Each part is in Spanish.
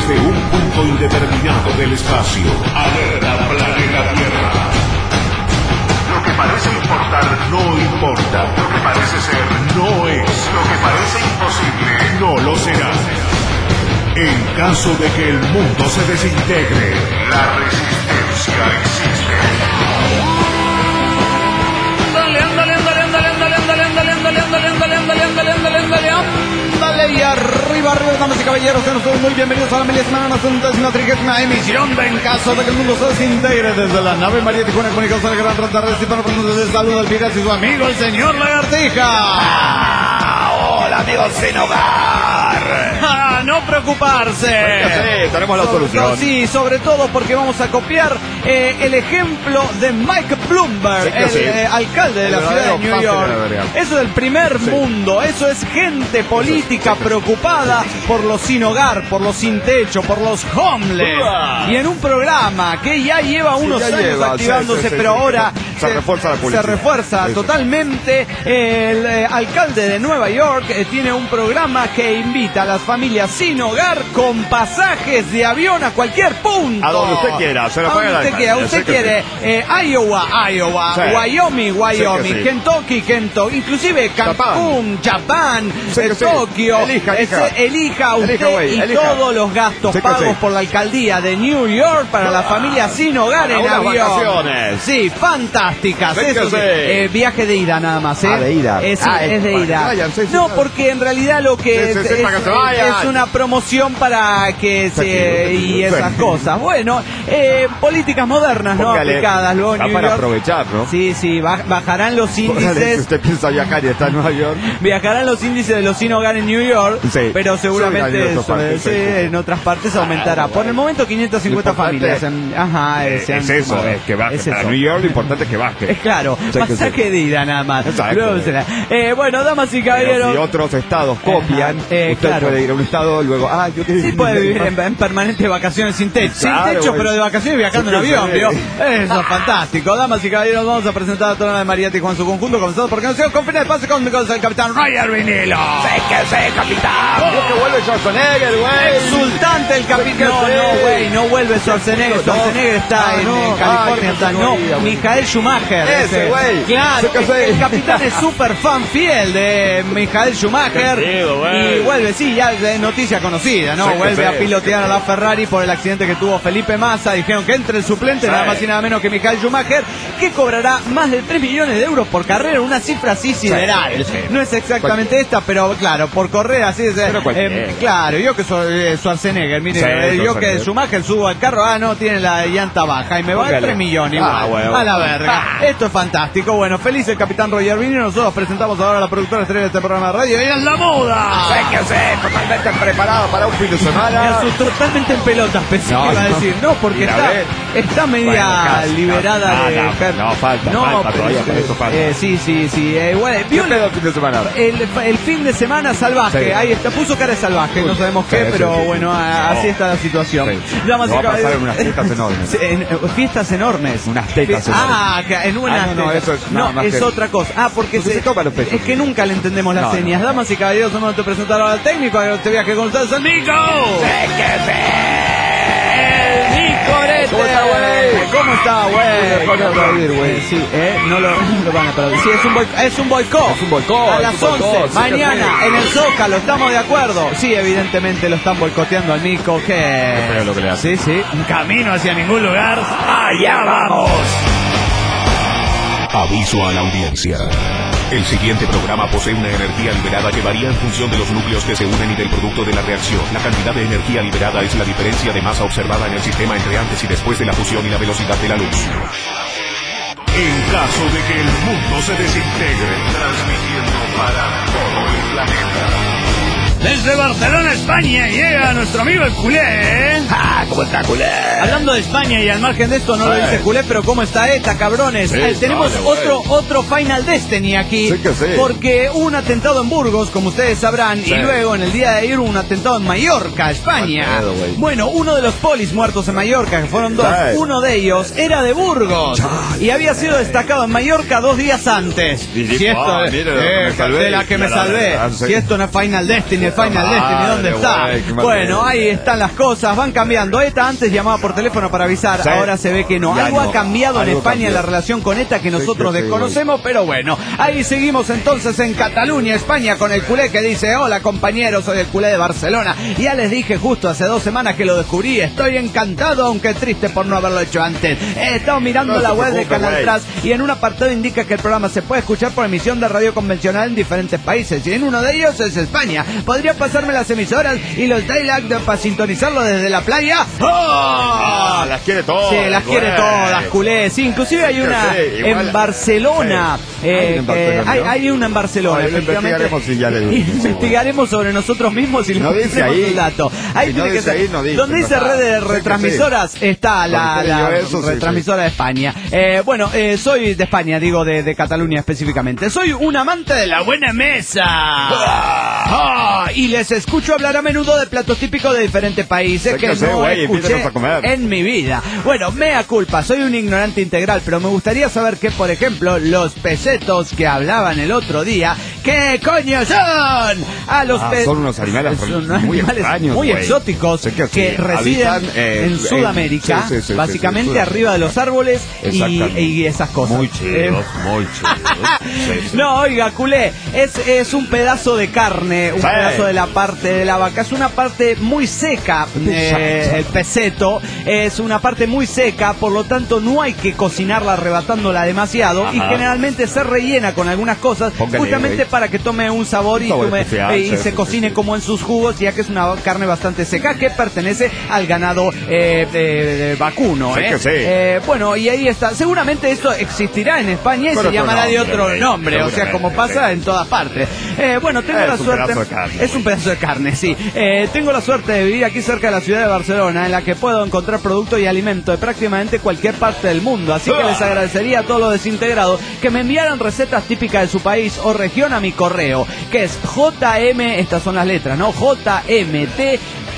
Desde un punto indeterminado del espacio, alerta planeta Tierra. Lo que parece importar no importa. Lo que parece ser no es. Lo que parece imposible no lo será. En caso de que el mundo se desintegre, la resistencia existe. Ándale y arriba, damas y caballeros, sean ustedes muy bienvenidos a la media semana, más una 30ª emisión de En caso de que el mundo se desintegre desde la nave María Tijuana, comunicados al gran retardo y para nosotros el saludo al pirata y su amigo el señor Lagartija. Hola amigos sin hogar. No preocuparse. Sí, tenemos la solución. Sí, sobre todo porque vamos a copiar el ejemplo de Mike Bloomberg, alcalde de la ciudad de New York. Eso es el primer mundo, eso es gente política preocupada por los sin hogar, por los sin techo, por los homeless. Y en un programa que ya lleva unos años activándose, pero ahora se refuerza la política. Se refuerza totalmente. El alcalde de Nueva York tiene un programa que invita a las familias sin hogar con pasajes de avión a cualquier punto. A donde usted quiera, se lo paga la alcaldía. Usted quiere Iowa, sí. Wyoming, sí. Kentucky, inclusive Cancún, Japán, Tokio. Elija usted todos los gastos pagos por la alcaldía de New York para la familia sin hogar en avión. Vacaciones. Sí, fantásticas. Eso viaje de ida nada más. De ida. Es de ida. No, porque en realidad lo que es una promoción para que y esas cosas. Bueno, políticas modernas, ¿no? Aplicadas luego en New para York. aprovechar, ¿no? Sí, bajarán los índices. Si usted piensa viajar y está en Nueva York. Viajarán los índices de los sin hogar en New York, pero seguramente en otras partes aumentará. Por el momento 550 familias. Es que baje. Para New York lo importante es que baje. Es claro, pasaje de ida nada más. Luego será. Bueno, damas y caballeros. Si otros estados copian, usted puede ir a un estado, luego, yo quiero sí puede vivir en permanentes vacaciones sin techo. Sin techo, pero de vacaciones viajando en avión, ¿vio? Eso es fantástico. Damas y caballeros, vamos a presentar a toda la María Tijuana su conjunto, comenzando porque no se confina de pase con el capitán Roger Vinilo. Sé, capitán. Que vuelve Schwarzenegger, güey. Exultante el capitán. No vuelve Schwarzenegger. Schwarzenegger está en California. Michael Schumacher. Ese, güey. Claro, el capitán es súper fan fiel de Michael Schumacher. Y vuelve, ya es noticia conocida, ¿no? Vuelve a pilotear a la Ferrari por el accidente que tuvo Felipe Massa. Dijeron que entre el suplente, nada más y nada menos que Michael Schumacher, que cobrará más de 3 millones de euros por carrera, una cifra así sideral. No es exactamente esta, pero claro, por correr así es. Claro, yo que soy Schwarzenegger, mire, yo que Schumacher subo al carro, no tiene la llanta baja y me va a 3 millones igual. A la verga. Esto es fantástico. Bueno, feliz el capitán Roger Vinilo. Nosotros presentamos ahora a la productora estrella de este programa de radio. ¡Ella es la moda! Totalmente preparado para un fin de semana. Totalmente en pelotas, pensé que iba a decir. No, porque está media liberada de... No, falta todavía, para eso falta. Sí. Bueno, ¿qué pedo el fin de semana? El fin de semana salvaje. Ahí está, puso cara de salvaje, no sabemos qué, pero bueno, así está la situación. Va a pasar en unas fiestas enormes. Fiestas enormes. Unas tetas enormes. En unas tetas. Es otra cosa. Porque se toma los pechos. Es que nunca le entendemos las señas. Damas y caballeros, vamos a presentar ahora al técnico que te viaje con ustedes, el Nico. ¿Cómo está, güey? Sí, no lo van a aplaudir. Sí, es un boicot. A las 11, mañana, en el Zócalo, ¿estamos de acuerdo? Sí, evidentemente lo están boicoteando al Nico, que... lo que le hace. Sí. Un camino hacia ningún lugar. ¡Allá vamos! Aviso a la audiencia. El siguiente programa posee una energía liberada que varía en función de los núcleos que se unen y del producto de la reacción. La cantidad de energía liberada es la diferencia de masa observada en el sistema entre antes y después de la fusión y la velocidad de la luz. En caso de que el mundo se desintegre, transmitiendo para todo el planeta. Desde Barcelona, España, llega nuestro amigo el culé. ¿Cómo espectacular. Hablando de España y al margen de esto no lo dice culé, pero ¿cómo está esta, cabrones? Sí, tenemos otro Final Destiny aquí, sí que sí. Porque hubo un atentado en Burgos, como ustedes sabrán, y luego en el día de ayer hubo un atentado en Mallorca, España. Bueno, uno de los polis muertos en Mallorca, que fueron dos, uno de ellos era de Burgos y había sido destacado en Mallorca 2 días antes. Si esto de la que me salvé. Si esto no es Final Destiny, el Final Destiny, ¿dónde está? Bueno, ahí están las cosas, van cambiando. ETA antes llamaba por teléfono para avisar, ahora se ve que no. Algo ha cambiado en España en la relación con ETA que nosotros desconocemos, pero bueno, ahí seguimos entonces en Cataluña, España, con el culé que dice: hola compañeros, soy el culé de Barcelona. Ya les dije justo hace 2 semanas que lo descubrí, estoy encantado, aunque triste por no haberlo hecho antes. He estado mirando la web de Canal Tras y en un apartado indica que el programa se puede escuchar por emisión de radio convencional en diferentes países, y en uno de ellos es España. ¿Podría pasarme las emisoras y los dial-up para sintonizarlo desde la playa? ¡Oh! Las quiere todas. Sí, las quiere todas, culé. Sí, inclusive hay una en Barcelona. Hay una en Barcelona, efectivamente. Investigaremos sobre nosotros mismos y no dice ahí el dato. Ahí no dice ahí, no dice. Donde dice red de retransmisoras está la retransmisora de España. Bueno, soy de España, digo de Cataluña específicamente. Soy un amante de la buena mesa. Y les escucho hablar a menudo de platos típicos de diferentes países que no escuché en mi vida. Bueno, mea culpa, soy un ignorante integral, pero me gustaría saber que, por ejemplo, los pesetos que hablaban el otro día, ¿qué coño son? Son unos animales muy extraños, muy exóticos que residen en Sudamérica, básicamente arriba de los árboles y esas cosas. Muy chidos, muy chidos. No, oiga, culé, es un pedazo de carne, un pedazo de la parte de la vaca, es una parte muy seca, el peseto es una parte muy seca, por lo tanto no hay que cocinarla arrebatándola demasiado. Ajá. Y generalmente se rellena con algunas cosas justamente para que tome un sabor y se cocine como en sus jugos, ya que es una carne bastante seca que pertenece al ganado vacuno. Bueno, y ahí está. Seguramente esto existirá en España y se llamará de otro nombre, o sea, como pasa en todas partes. Bueno, tengo la suerte. Es un pedazo de carne, sí. Tengo la suerte de vivir aquí cerca de la ciudad de Barcelona, en la que puedo encontrar productos y alimentos de prácticamente cualquier parte del mundo. Así que les agradecería a todos los desintegrados que me enviaran recetas típicas de su país o región a mi correo, que es JM, estas son las letras, ¿no? JMT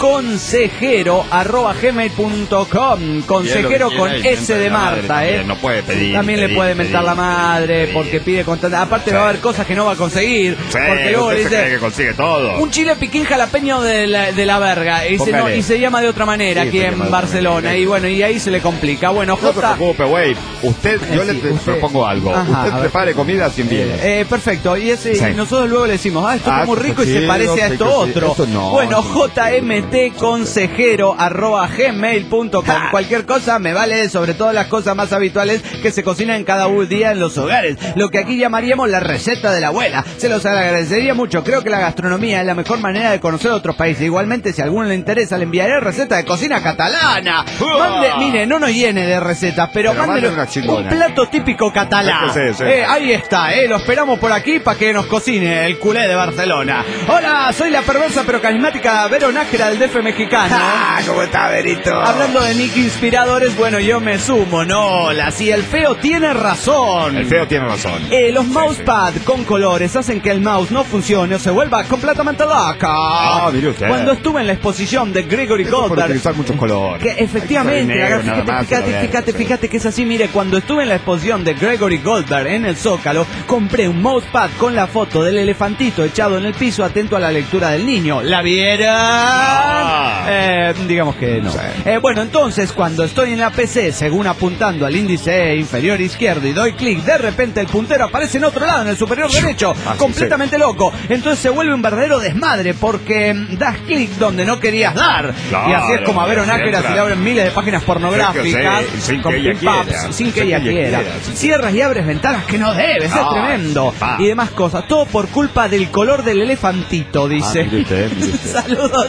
consejero@gmail.com. Consejero con S de Marta, no puede pedir. También le puede mentar la madre porque pide constante. Aparte va a haber cosas que no va a conseguir, porque luego le dice que consigue todo. Un chile piquín jalapeño de la verga y se llama de otra manera aquí en Barcelona, y bueno, y ahí se le complica. Bueno, no se preocupe, güey. Yo le propongo algo. Usted prepare comida sin bienes. Perfecto. Y nosotros luego le decimos, esto es muy rico y se parece a esto otro. Bueno, jmtconsejero@gmail.com. Cualquier cosa me vale, sobre todo las cosas más habituales que se cocinan cada día en los hogares, lo que aquí llamaríamos la receta de la abuela. Se los agradecería mucho. Creo que la gastronomía es la mejor manera de conocer otros países. Igualmente, si a alguno le interesa, le enviaré receta de cocina catalana. Mire, no nos llene de recetas, pero mándele un plato típico catalán. Ahí está, lo esperamos por aquí para que nos cocine el culé de Barcelona. Hola, soy la perversa pero carismática Vero Nájera del DF mexicano. ¿Cómo está, Verito? Hablando de nick inspiradores, bueno, yo me sumo, ¿no? Si el feo tiene razón. El feo tiene razón. Los mousepad con colores hacen que el mouse no funcione o se vuelva completamente loca. Mire usted. Cuando estuve en la exposición de Gregory Goldberg, por utilizar muchos colores. Que efectivamente, fíjate que es así. Mire, cuando estuve en la exposición de Gregory Goldberg en el Zócalo, compré un mousepad con la foto del elefantito echado en el piso atento a la lectura del niño. ¿La vieron? Digamos que no. Bueno, entonces cuando estoy en la PC, según apuntando al índice inferior izquierdo y doy clic, de repente el puntero aparece en otro lado, en el superior derecho, completamente loco. Entonces se vuelve un verdadero desmadre porque das clic donde no querías dar. Y así es como a Vero Nájera se le abren miles de páginas pornográficas sin que ella quiera. Cierras y abres ventanas que no debes, es tremendo. Y demás cosas. Todo por culpa del color del elefantito, dice. Mire usted. Saludos.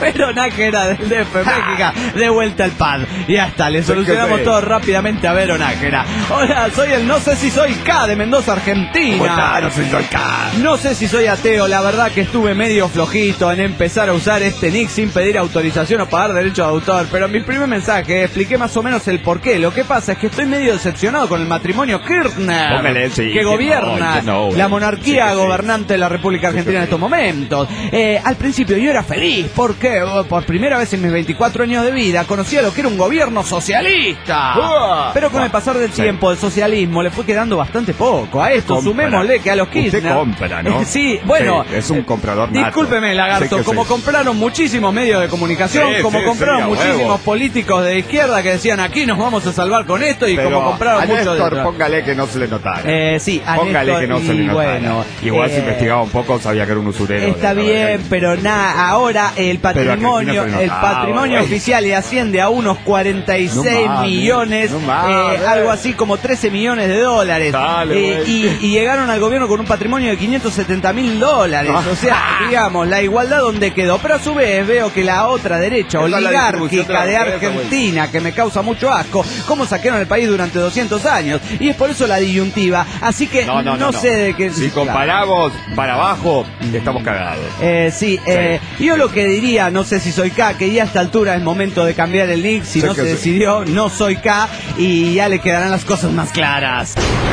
Pero Nájera del DF México, de vuelta al pad. Y ya está, le solucionamos todo rápidamente a Vero Nájera. Hola, soy el no sé si soy K de Mendoza, Argentina. No sé si soy K. No sé si soy ateo, la verdad que estuve medio flojito en empezar a usar este nick sin pedir autorización o pagar derechos de autor, pero en mi primer mensaje expliqué más o menos el porqué. Lo que pasa es que estoy medio decepcionado con el matrimonio Kirchner, que gobierna la monarquía gobernante de la República Argentina en estos momentos. Al principio yo era feliz porque por primera vez en mis 24 años de vida conocía lo que era un gobierno socialista. Pero con el pasar del tiempo, el socialismo le fue quedando bastante poco. A esto sumémosle que a los Kirchner... Usted compra, ¿no? Sí, bueno... Sí, es un comprador nato. Discúlpeme, lagarto, como compraron muchísimos medios de comunicación, compraron muchísimos políticos de izquierda que decían aquí nos vamos a salvar con esto, y pero como compraron muchos... póngale que no se le notara. Sí, a póngale Néstor, que no se le notara. Bueno, igual si investigaba un poco sabía que era un usurero. Está bien, pero nada, ahora el patrimonio oficial le asciende a unos 46 millones, algo así como 13 millones de dólares. Y llegaron al gobierno con un patrimonio de $570.000. O sea, digamos, la igualdad donde quedó. Pero a su vez veo que la otra derecha oligárquica de Argentina, que me causa mucho asco, cómo saquearon el país durante 200 años. Y es por eso la disyuntiva. Así que no sé de qué... Si comparamos para abajo, estamos cagados. Yo lo que diría, no sé si soy K, que ya a esta altura es momento de cambiar el nick. Si no se decidió, no soy K, y ya le quedarán las cosas más claras.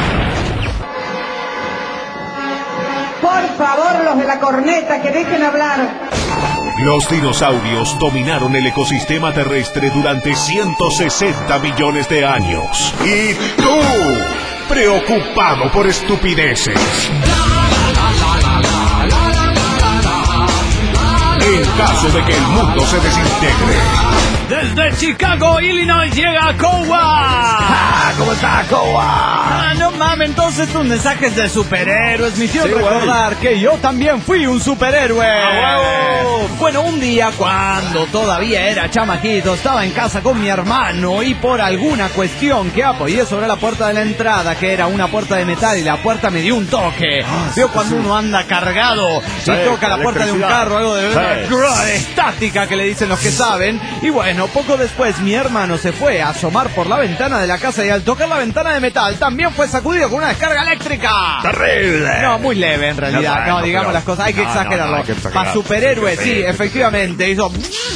Por favor, los de la corneta, que dejen hablar. Los dinosaurios dominaron el ecosistema terrestre durante 160 millones de años. Y tú, preocupado por estupideces. En caso de que el mundo se desintegre. Desde Chicago, Illinois, llega Kowa. ¿Cómo está, Kowa? No mames, entonces tus mensajes de superhéroes me hicieron recordar que yo también fui un superhéroe. Bueno, un día cuando todavía era chamaquito, estaba en casa con mi hermano y por alguna cuestión que apoyé sobre la puerta de la entrada, que era una puerta de metal, y la puerta me dio un toque. Veo cuando uno anda cargado y toca la puerta de un carro, algo de estática que le dicen los que saben. Y bueno, poco después mi hermano se fue a asomar por la ventana de la casa y al tocar la ventana de metal también fue sacudido con una descarga eléctrica. ¡Terrible! No, muy leve en realidad. No, digamos las cosas, hay que exagerarlo. Para superhéroe, sí, efectivamente. Hizo...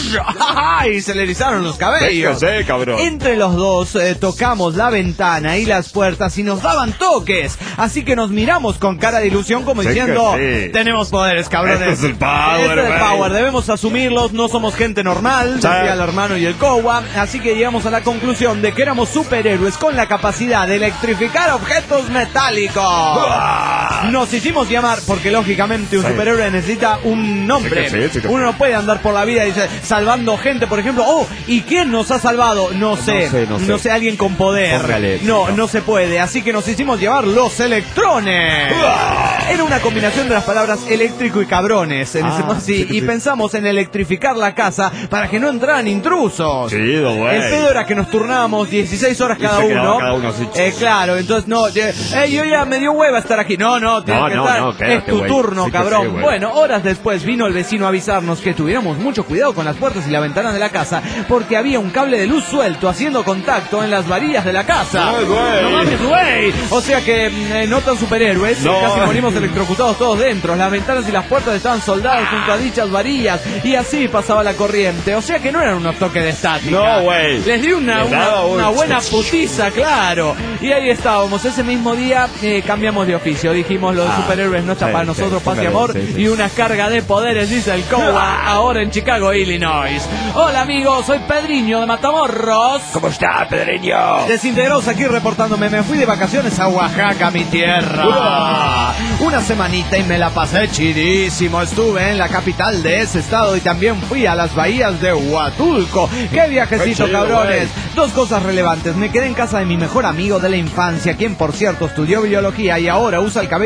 y se le erizaron los cabellos. Cabrón. Entre los dos tocamos la ventana y las puertas y nos daban toques. Así que nos miramos con cara de ilusión como diciendo, tenemos poderes, cabrones. Este es el power, este es el power, debemos asumirlos, no somos gente normal, decía el hermano y el Kowa. Así que llegamos a la conclusión de que éramos superhéroes con la capacidad de electrificar objetos metálicos. Nos hicimos llamar, porque lógicamente un superhéroe necesita un nombre. Uno no puede andar por la vida y dice, salvando gente, por ejemplo. ¿Y quién nos ha salvado? No sé, alguien con poder. No se puede. Así que nos hicimos llamar los Electrones. Era una combinación de las palabras eléctrico y cabrones. Y pensamos en electrificar la casa para que no entraran intrusos. El pedo era que nos turnábamos 16 horas cada uno. Claro, entonces yo ya me dio hueva estar aquí. No, tienes que estar. Es tu turno, cabrón. Bueno, horas después vino el vecino a avisarnos que tuviéramos mucho cuidado con las puertas y las ventanas de la casa, porque había un cable de luz suelto haciendo contacto en las varillas de la casa. No mames, güey. O sea que no tan superhéroes, casi morimos electrocutados todos dentro. Las ventanas y las puertas estaban soldadas junto a dichas varillas y así pasaba la corriente. O sea que no eran unos toques de estática. Les di una buena putiza, claro. Y ahí estábamos. Ese mismo día cambiamos de oficio. Dijimos, los superhéroes no están para nosotros, paz y amor. Y una carga de poderes, dice el Kowa, ahora en Chicago, Illinois. Hola amigos, soy Pedriño de Matamoros. ¿Cómo está, Pedriño? Desintegrados aquí reportándome. Me fui de vacaciones a Oaxaca, mi tierra. Una semanita y me la pasé chidísimo. Estuve en la capital de ese estado y también fui a las bahías de Huatulco. ¡Qué viajecito, cabrones! Dos cosas relevantes. Me quedé en casa de mi mejor amigo de la infancia, quien por cierto estudió biología y ahora usa el cabello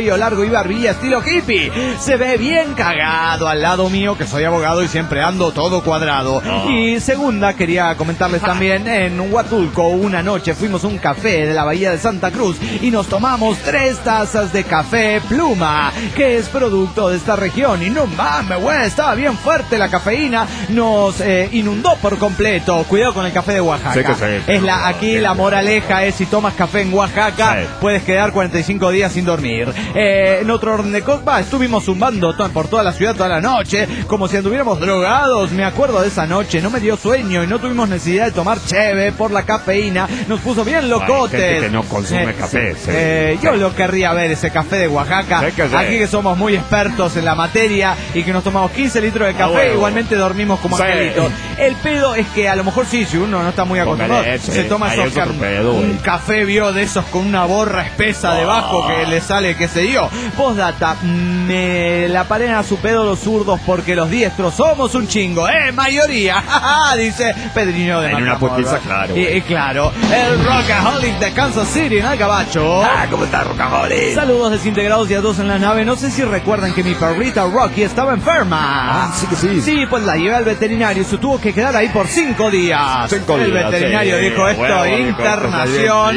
cabello largo y barbilla estilo hippie. Se ve bien cagado al lado mío, que soy abogado y siempre ando todo cuadrado. Y segunda, quería comentarles también, en Huatulco una noche fuimos a un café de la Bahía de Santa Cruz y nos tomamos 3 tazas de café Pluma, que es producto de esta región. Y no mames, güey, estaba bien fuerte la cafeína, nos inundó por completo. Cuidado con el café de Oaxaca. Sí que sí, Aquí la moraleja es: si tomas café en Oaxaca, puedes quedar 45 días sin dormir. En otro orden de cosas, estuvimos zumbando por toda la ciudad toda la noche, como si anduviéramos drogados. Me acuerdo de esa noche, no me dio sueño y no tuvimos necesidad de tomar cheve por la cafeína. Nos puso bien locotes. Hay gente que no consume café. Yo lo querría ver, ese café de Oaxaca. Aquí que somos muy expertos en la materia y que nos tomamos 15 litros de café, igualmente dormimos como angelitos. El pedo es que a lo mejor si uno no está muy acostumbrado, se toma un café, vio, de esos con una borra espesa debajo que le sale, qué sé yo. Postdata, me la paren a su pedo los zurdos porque los diestros somos un chingo, mayoría, dice Pedriño de en una putiza, claro. Claro, el Rockaholic de Kansas City en el Gabacho. ¿Cómo está Rockaholic? Saludos desintegrados y a todos en la nave. No sé si recuerdan que mi perrita Rocky estaba enferma. Sí que sí. Sí, pues la llevé al veterinario y se tuvo que quedar ahí por 5 días. El veterinario dijo esto, internación.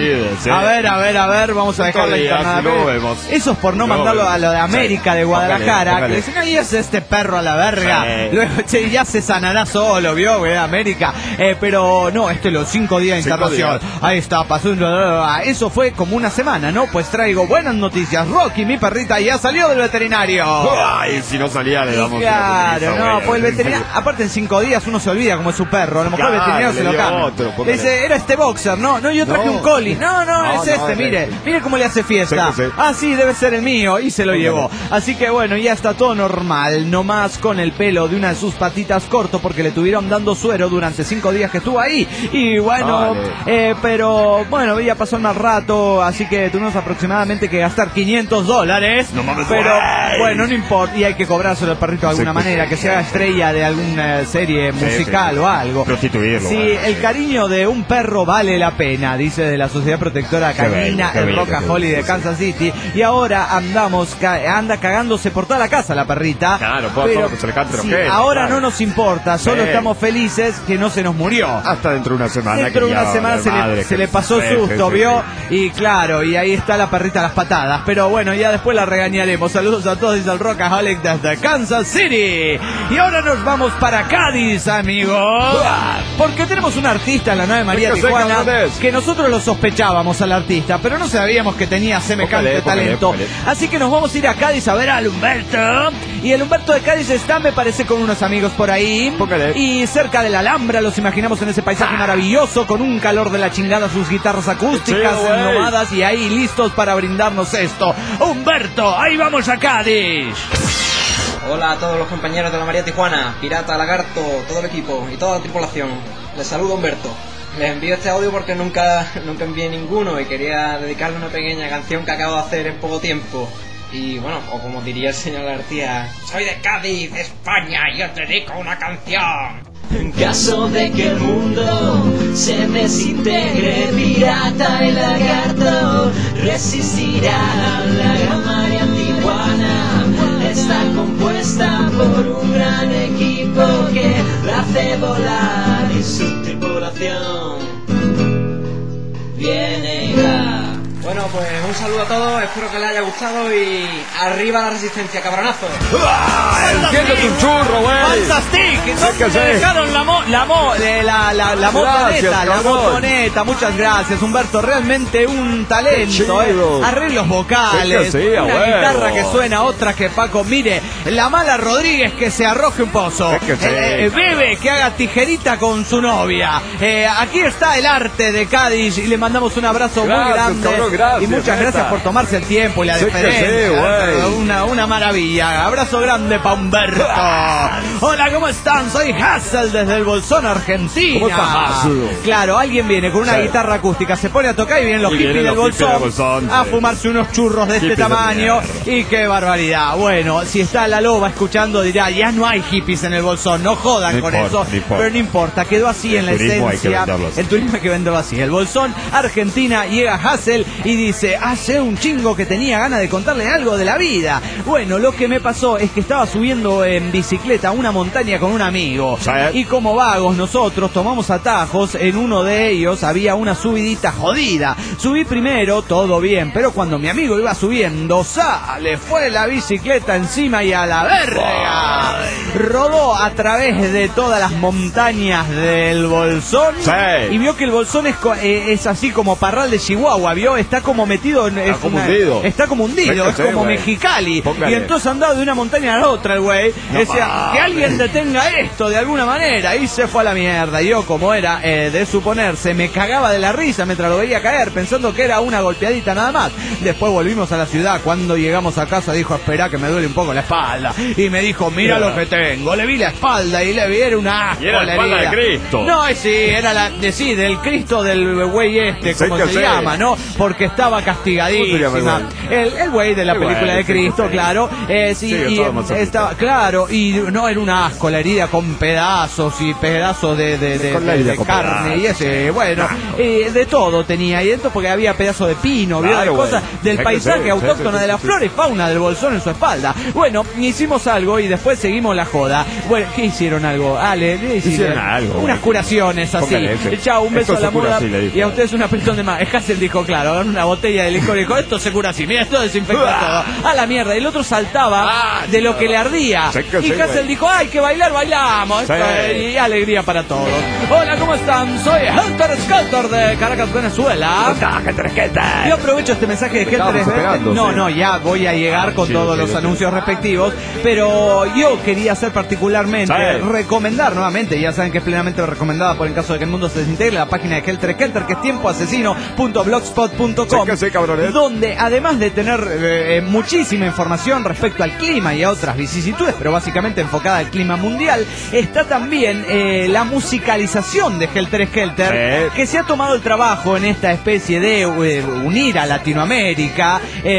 A ver, vamos a dejar la internación. Eso es por no mandarlo a lo de América, de Guadalajara. Que dicen, ahí es este perro a la verga. Luego, ya se sanará solo, vio, güey, América. Pero no, los 5 días de internación. Ahí está, pasó. Eso fue como una semana, ¿no? Pues traigo buenas noticias. Rocky, mi perrita, ya salió del veterinario. Ay, si no salía, le damos. Claro, no, pues el veterinario, aparte en 5 días uno se olvida como es su perro. A lo mejor el veterinario se lo cambia. Le dice, era este boxer, no, yo traje un collie. No, es este, mire cómo le hace fiesta. Sí, debe ser el mío. Y se lo llevó. Así que bueno, ya está todo normal. Nomás con el pelo de una de sus patitas corto porque le tuvieron dando suero durante 5 días que estuvo ahí. Y bueno, pero bueno, ya pasó el mal rato, así que tuvimos aproximadamente que gastar $500. No mames, pero bueno, no importa, y hay que cobrárselo al perrito de alguna manera, que sea estrella de alguna serie musical o algo. Prostituirlo. Sí, el cariño de un perro vale la pena, dice de la Sociedad Protectora Canina, el Rockaholic de Kansas City. Y ahora anda cagándose por toda la casa la perrita. Claro, pero que se le cante ahora no nos importa, solo estamos felices que no se nos murió. Hasta dentro de una semana. Dentro de una semana se le pasó susto, vio. Y claro, y ahí está la perrita a las patadas. Pero bueno, ya después la regañaremos. Saludos a todos, dice el Rockaholic desde Kansas City. Y ahora nos vamos para Cádiz, amigos. Porque tenemos un artista en la 9 María Tijuana que nosotros lo sospechábamos al artista, pero no sabíamos que tenía semejante talento. Así que nos vamos a ir a Cádiz a ver al Humberto. Y el Humberto de Cádiz está, me parece, con unos amigos por ahí. Y cerca de la Alhambra, los imaginamos en ese paisaje maravilloso, con un calor de la chingada, sus guitarras acústicas enlomadas y ahí listos para brindarnos esto. Humberto, ahí vamos a Cádiz. Hola a todos los compañeros de la María Tijuana, Pirata, Lagarto, todo el equipo y toda la tripulación. Les saludo Humberto. Les envío este audio porque nunca envié ninguno y quería dedicarle una pequeña canción que acabo de hacer en poco tiempo. Y bueno, o como diría el señor García, soy de Cádiz, España, y os dedico una canción. En caso de que el mundo se desintegre, Pirata y Lagarto resistirá. La Gran María Tijuana está compuesta por un gran equipo que la hace volar y su tripulación viene y va. Bueno, pues un saludo a todos, espero que les haya gustado y arriba la resistencia, cabronazo. ¡Entiendo tu churro, güey! ¡Fantastic! ¿Dónde se dejaron la motoneta? Muchas gracias, Humberto, realmente un talento, arreglos vocales, una guitarra que suena, otra que Paco, mire, la Mala Rodríguez que se arroje un pozo, Bebe que haga tijerita con su novia, aquí está el arte de Cádiz y le mandamos un abrazo muy grande. Gracias, y muchas gracias por tomarse el tiempo y la deferencia. Una maravilla. Abrazo grande para Humberto. Hola, ¿cómo están? Soy Hassel desde el Bolsón, Argentina. ¿Cómo estás, Hassel? Claro, alguien viene con una guitarra acústica, se pone a tocar y vienen los hippies del Bolsón a fumarse unos churros de este tamaño. Y qué barbaridad. Bueno, si está la loba escuchando dirá, ya no hay hippies en el Bolsón, no jodan con eso. Pero no importa, quedó así en la esencia. El turismo hay que venderlo así. El Bolsón, Argentina, llega Hassel y dice, hace un chingo que tenía ganas de contarle algo de la vida. Bueno, lo que me pasó es que estaba subiendo en bicicleta a una montaña con un amigo. Y como vagos nosotros tomamos atajos. En uno de ellos había una subidita jodida. Subí primero, todo bien, pero cuando mi amigo iba subiendo, le fue la bicicleta encima y a la verga. Rodó a través de todas las montañas del Bolsón. Y vio que el Bolsón es así como Parral de Chihuahua, ¿vio? Está como metido en... Está como hundido, es como Mexicali. Póngale. Y entonces andaba de una montaña a la otra el güey. Decía, que alguien detenga esto de alguna manera. Y se fue a la mierda. Y yo, como era de suponerse, me cagaba de la risa mientras lo veía caer, pensando que era una golpeadita nada más. Después volvimos a la ciudad. Cuando llegamos a casa dijo, espera que me duele un poco la espalda. Y me dijo, mira lo que tengo. Le vi la espalda y le vi, era una asco. Y era la espalda de Cristo. No, sí, era del Cristo del güey como se llama, ¿no? Porque estaba castigadísima. El güey de la película de Cristo, claro. Estaba, claro, y no, era un asco la herida con pedazos y pedazos de carne y ese, bueno, de todo tenía. Y esto porque había pedazos de pino, de cosas del paisaje autóctono de la flora y fauna del Bolsón en su espalda. Bueno, hicimos algo y después seguimos la joda. Bueno, ¿qué hicieron algo? Le hicieron algo. Unas curaciones así. Chao, un beso a la moda. Y a ustedes una presión de más. Hassel dijo, claro, agarró una botella de licor y dijo, esto se cura así, mira, esto desinfecta todo. A la mierda. Y el otro saltaba de lo que le ardía. Y Hassel dijo, hay que bailar, bailamos. Y alegría para todos. Hola, ¿cómo están? Soy Helter Skelter de Caracas, Venezuela. Yo aprovecho este mensaje de Helter Skelter. No, ya voy a llegar con todos los anuncios respectivos. Pero yo quería hacer particularmente, recomendar nuevamente, ya saben que es plenamente recomendada por en caso de que el mundo se desintegre, la página de Helter Skelter, que es tiempoasesino.blogspot.com, donde además de tener muchísima información respecto al clima y a otras vicisitudes, pero básicamente enfocada al clima mundial, está también la musicalización de Helter Skelter, que se ha tomado el trabajo en esta especie de unir a Latinoamérica,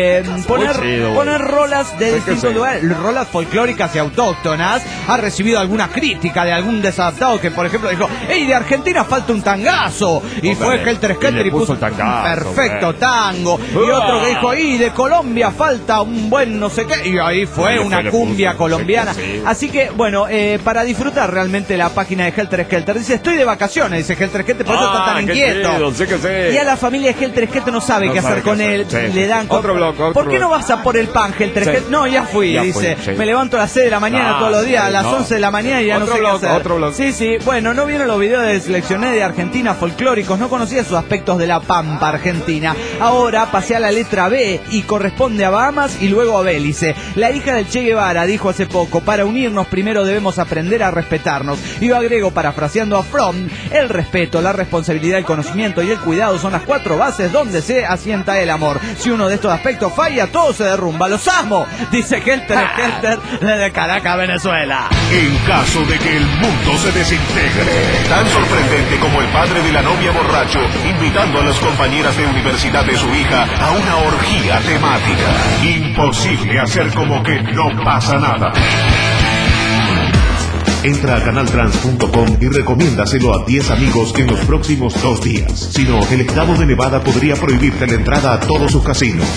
poner rolas de distintos lugares, rolas folclóricas y autóctonas. Ha recibido alguna crítica de algún desadaptado que, por ejemplo, dijo, ¡ey, de Argentina falta un tangazo! Y fue Helter Skelter y puso un perfecto tango. Y otro que dijo, ¡y de Colombia falta un buen no sé qué! Y ahí fue una cumbia colombiana. Así que, bueno, para disfrutar realmente la página de Helter Skelter, dice, estoy de vacaciones, dice Helter Skelter, por eso está tan inquieto. Y a la familia de Helter Skelter no sabe qué hacer con él. Le dan otro blog. ¿Por qué no vas a por el pan, Helter Skelter? No, ya fui, dice. Me levanto a las 6 de la mañana todos los días, a las 11 de la mañana y ya no sé qué hacer. Sí, bueno, no vieron los videos que seleccioné de Argentina folclóricos, no conocía sus aspectos de la pampa argentina. Ahora pasé a la letra B y corresponde a Bahamas y luego a Belice. La hija del Che Guevara dijo hace poco, para unirnos primero debemos aprender a respetarnos. Y yo agrego, parafraseando a Fromm, el respeto, la responsabilidad, el conocimiento y el cuidado son las 4 bases donde se asienta el amor. Si uno de estos aspectos falla, todo se derrumba. ¡Los amo!, dice Helter Skelter desde Caracas, Venezuela. En caso de que el mundo se desintegre, tan sorprendente como el padre de la novia borracho invitando a las compañeras de universidad de su hija a una orgía temática. Imposible hacer como que no pasa nada. Entra a canaltrans.com y recomiéndaselo a 10 amigos en los próximos 2 días. Si no, el estado de Nevada podría prohibirte la entrada a todos sus casinos.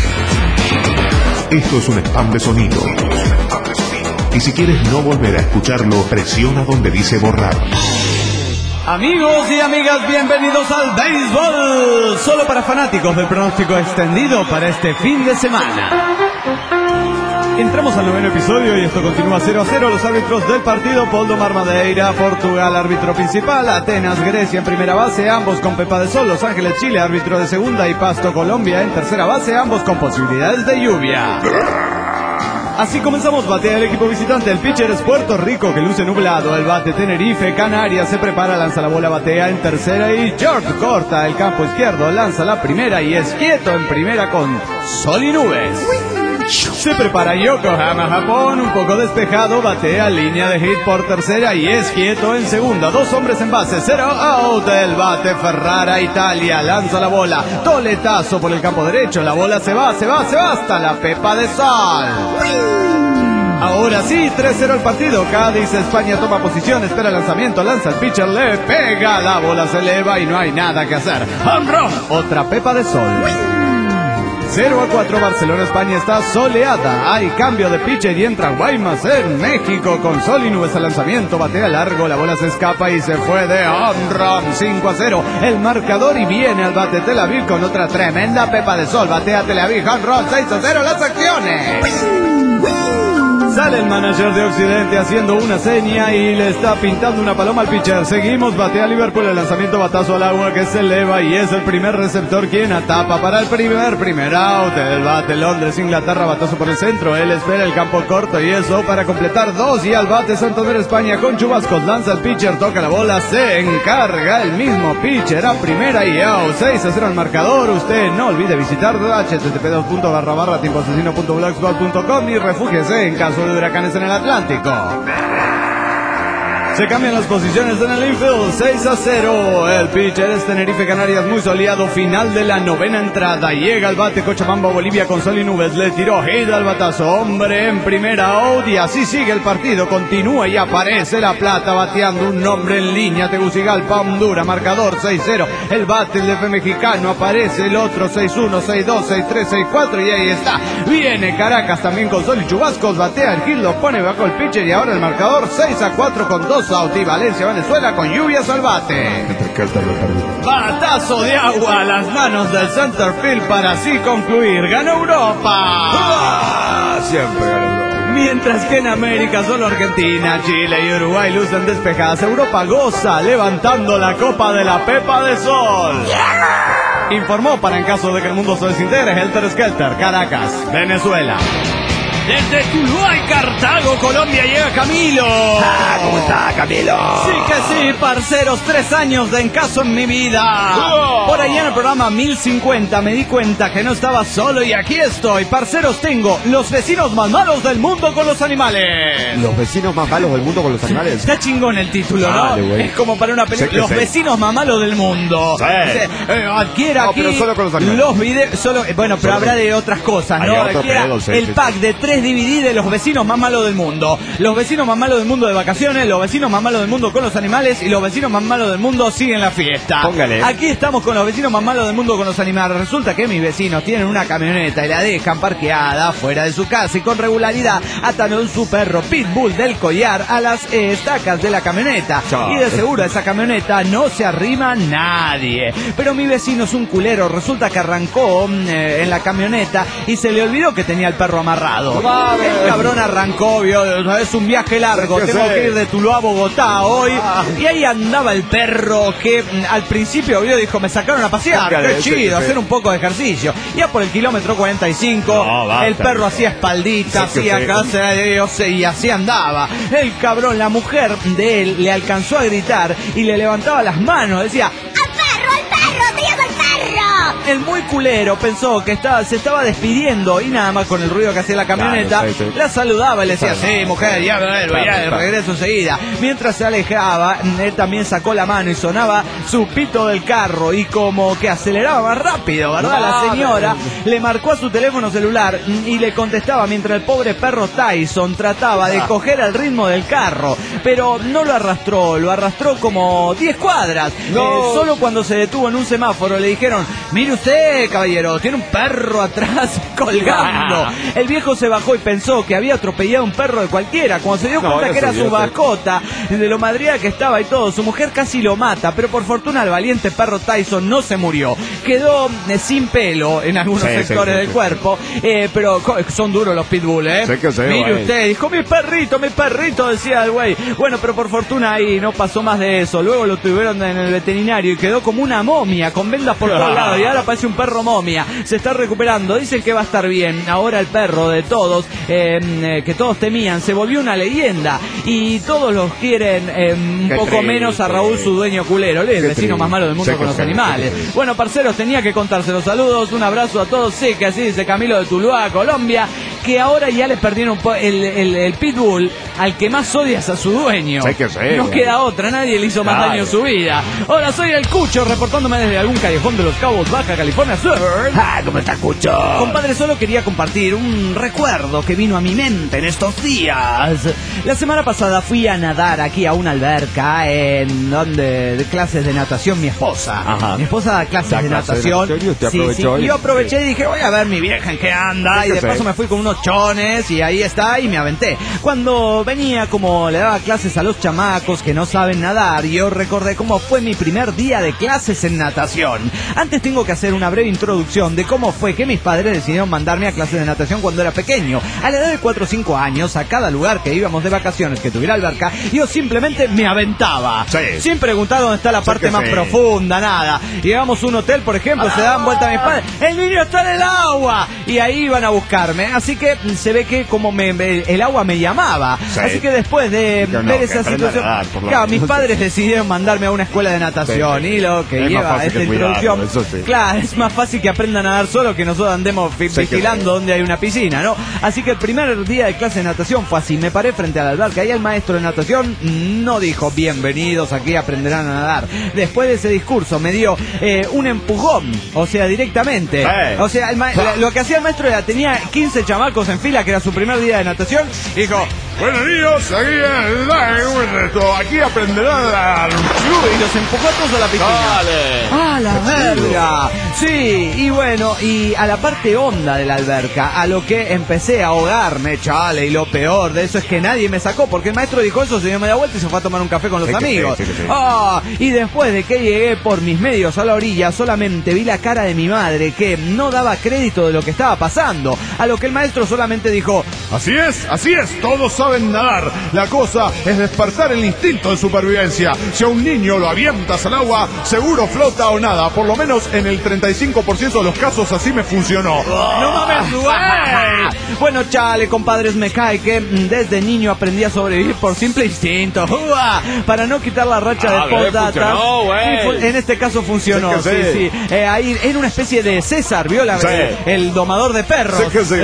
Esto es un spam de sonido. Y si quieres no volver a escucharlo, presiona donde dice borrar. Amigos y amigas, bienvenidos al béisbol, solo para fanáticos del pronóstico extendido para este fin de semana. Entramos al 9º episodio y esto continúa 0-0. Los árbitros del partido: Poldomar Madeira, Portugal, árbitro principal; Atenas, Grecia en primera base, ambos con Pepa de Sol; Los Ángeles, Chile, árbitro de segunda; y Pasto, Colombia en tercera base, ambos con posibilidades de lluvia. Así comenzamos. Batea el equipo visitante. El pitcher es Puerto Rico, que luce nublado. El bate Tenerife, Canarias, se prepara, lanza la bola, batea en tercera y George corta el campo izquierdo, lanza la primera y es quieto en primera con sol y nubes. Se prepara Yokohama, Japón, un poco despejado, batea línea de hit por tercera y es quieto en segunda. 2 hombres en base, 0 out. El bate Ferrara, Italia, lanza la bola, toletazo por el campo derecho, la bola se va hasta la Pepa de Sol. Ahora sí, 3-0 el partido. Cádiz, España toma posición, espera el lanzamiento, lanza el pitcher, le pega, la bola se eleva y no hay nada que hacer. ¡Home run! Otra Pepa de Sol. 0-4, Barcelona, España está soleada. Hay cambio de pitcher y entra Guaymas en México con sol y nubes al lanzamiento. Batea largo, la bola se escapa y se fue de home run. 5-0 el marcador y viene al bate Tel Aviv con otra tremenda pepa de sol. Batea Tel Aviv, home run, 6-0 las acciones. Sale el manager de Occidente haciendo una seña y le está pintando una paloma al pitcher. Seguimos, batea Liverpool, el lanzamiento batazo al agua que se eleva y es el primer receptor quien atapa para el primer out. El bate Londres, Inglaterra, batazo por el centro. Él espera el campo corto y eso para completar 2 y al bate Santander, España con chubascos. Lanza el pitcher, toca la bola, se encarga el mismo pitcher a primera y out. 6-0 el marcador. Usted no olvide visitar http://tiempoasesino.blogspot.com y refúgiese en caso de huracanes en el Atlántico. Se cambian las posiciones en el infield, 6-0. El pitcher es Tenerife, Canarias, muy soleado. Final de la novena entrada. Llega al bate Cochabamba, Bolivia con sol y nubes. Le tiró hit al batazo. Hombre en primera out y así sigue el partido. Continúa y aparece La Plata bateando un nombre en línea. Tegucigalpa, Honduras, marcador 6-0. El bate el DF mexicano. Aparece el otro 6-1, 6-2, 6-3, 6-4 y ahí está. Viene Caracas también con sol y chubascos. Batea el hit, lo pone bajo el pitcher y ahora el marcador 6-4 con 2 out y Valencia, Venezuela con lluvias al bate. Batazo de agua a las manos del centerfield para así concluir. ¡Ganó Europa! Siempre ganó Europa. Mientras que en América solo Argentina, Chile y Uruguay lucen despejadas. Europa goza levantando la copa de la pepa de sol. Informó para en caso de que el mundo se desintegre Helter Skelter, Caracas, Venezuela. Desde Tuluá y Cartago, Colombia, llega Camilo. ¿Cómo está, Camilo? Sí que sí, parceros, 3 años de En Caso en mi vida. Por ahí en el programa 1050 me di cuenta que no estaba solo y aquí estoy. Parceros, tengo los vecinos más malos del mundo con los animales. ¿Los vecinos más malos del mundo con los animales? Está chingón el título, ¿no? Vale, es como para una película. Los vecinos más malos del mundo. Sí. Adquiera aquí pero solo con los animales. los videos, bueno, pero habrá de otras cosas, ¿no? Adquiera el pack de 3 DVD de los vecinos más malos del mundo. Los vecinos más malos del mundo de vacaciones, los vecinos más malos del mundo con los animales y los vecinos más malos del mundo siguen la fiesta. Póngale. Aquí estamos con los vecinos más malos del mundo con los animales. Resulta que mis vecinos tienen una camioneta y la dejan parqueada fuera de su casa y con regularidad atan a su perro Pitbull del collar a las estacas de la camioneta. Y de seguro a esa camioneta no se arrima nadie. Pero mi vecino es un culero. Resulta que arrancó en la camioneta y se le olvidó que tenía el perro amarrado. El cabrón arrancó, vio, es un viaje largo, tengo que ir de Tuluá a Bogotá hoy. Y ahí andaba el perro que al principio vio, dijo, me sacaron a pasear, qué chido, hacer un poco de ejercicio. Ya por el kilómetro 45, el perro hacía espaldita, hacía casa y así andaba. El cabrón, la mujer de él le alcanzó a gritar y le levantaba las manos, decía, ¡al perro, te llamo el perro! El muy culero pensó que se estaba despidiendo y nada más con el ruido que hacía la camioneta, la saludaba y le decía, sí, mujer, ya regreso enseguida. Mientras se alejaba, él también sacó la mano y sonaba su pito del carro y como que aceleraba más rápido, ¿verdad? La señora le marcó a su teléfono celular y le contestaba mientras el pobre perro Tyson trataba de coger el ritmo del carro, pero no lo arrastró como 10 cuadras. Solo cuando se detuvo en un semáforo le dijeron, mire usted, caballero, tiene un perro atrás colgando. El viejo se bajó y pensó que había atropellado un perro de cualquiera. Cuando se dio cuenta que era su mascota, de lo madreada que estaba y todo, su mujer casi lo mata, pero por fortuna el valiente perro Tyson no se murió. Quedó sin pelo en algunos sectores del cuerpo, pero son duros los pitbull, Mire usted, dijo, mi perrito, decía el güey. Bueno, pero por fortuna ahí no pasó más de eso. Luego lo tuvieron en el veterinario y quedó como una momia, con vendas por todos lados, y ahora parece un perro momia. Se está recuperando, dicen que va a estar bien. Ahora el perro de todos, que todos temían, se volvió una leyenda y todos los quieren un poco menos a Raúl, su dueño culero, el vecino más malo del mundo con los animales. Bueno, parceros, tenía que contárselos. Saludos, un abrazo a todos. Sí, que así dice Camilo de Tuluá, Colombia, que ahora ya le perdieron el pitbull al que más odias a su dueño. Sí que sí. No queda otra, nadie le hizo más daño en su vida. Hola, soy el Cucho, reportándome desde algún callejón de Los Cabos, Baja California Sur. ¿Cómo está, Cucho? Compadre, solo quería compartir un recuerdo que vino a mi mente en estos días. La semana pasada fui a nadar aquí a una alberca de clases de natación mi esposa. Ajá. Mi esposa da clases de natación. ¿Y usted aprovechó? Yo aproveché y dije, voy a ver mi vieja en qué anda. Y de paso me fui con unos chones y ahí está y me aventé. Cuando venía, como le daba clases a los chamacos que no saben nadar, yo recordé cómo fue mi primer día de clases en natación. Antes tengo que hacer una breve introducción de cómo fue que mis padres decidieron mandarme a clases de natación cuando era pequeño. A la edad de 4 o 5 años, a cada lugar que íbamos de vacaciones que tuviera alberca, yo simplemente me aventaba. Sí. Sin preguntar dónde está la parte más profunda, nada. Llegamos a un hotel, por ejemplo, se daban vuelta a mis padres, ¡el niño está en el agua! Y ahí iban a buscarme. Así que se ve que como el agua me llamaba. Sí. Así que después de ver esa situación, claro, mis padres decidieron mandarme a una escuela de natación. Sí. Y lo que Es lleva esta introducción, eso sí. claro, es más fácil que aprendan a nadar solo que nosotros andemos vigilando donde hay una piscina, ¿no? Así que el primer día de clase de natación fue así. Me paré frente a la alberca y el maestro de natación no dijo, bienvenidos, aquí aprenderán a nadar. Después de ese discurso me dio un empujón, o sea, directamente. O sea, lo que hacía el maestro era, tenía 15 chamacos en fila, que era su primer día de natación, y dijo, bueno, niños, aquí aprenderán a... y los empujó a todos a la piscina. ¡Dale! ¡Ah, la verga! Sí, y bueno, y a la parte honda de la alberca, a lo que empecé a ahogarme, chale, y lo peor de eso es que nadie me sacó, porque el maestro dijo eso, se dio media vuelta y se fue a tomar un café con los amigos. Sí. Y después de que llegué por mis medios a la orilla, solamente vi la cara de mi madre, que no daba crédito de lo que estaba pasando, a lo que el maestro solamente dijo, así es, todos saben nadar. La cosa es despertar el instinto de supervivencia. Si a un niño lo avientas al agua, seguro flota o nada. Por lo menos en el 35% de los casos así me funcionó. ¡No mames, güey! Bueno, chale, compadres, me cae que desde niño aprendí a sobrevivir por simple instinto. Para no quitar la racha de postdata. En este caso funcionó, sí. Ahí era una especie de César, ¿vio? El domador de perros.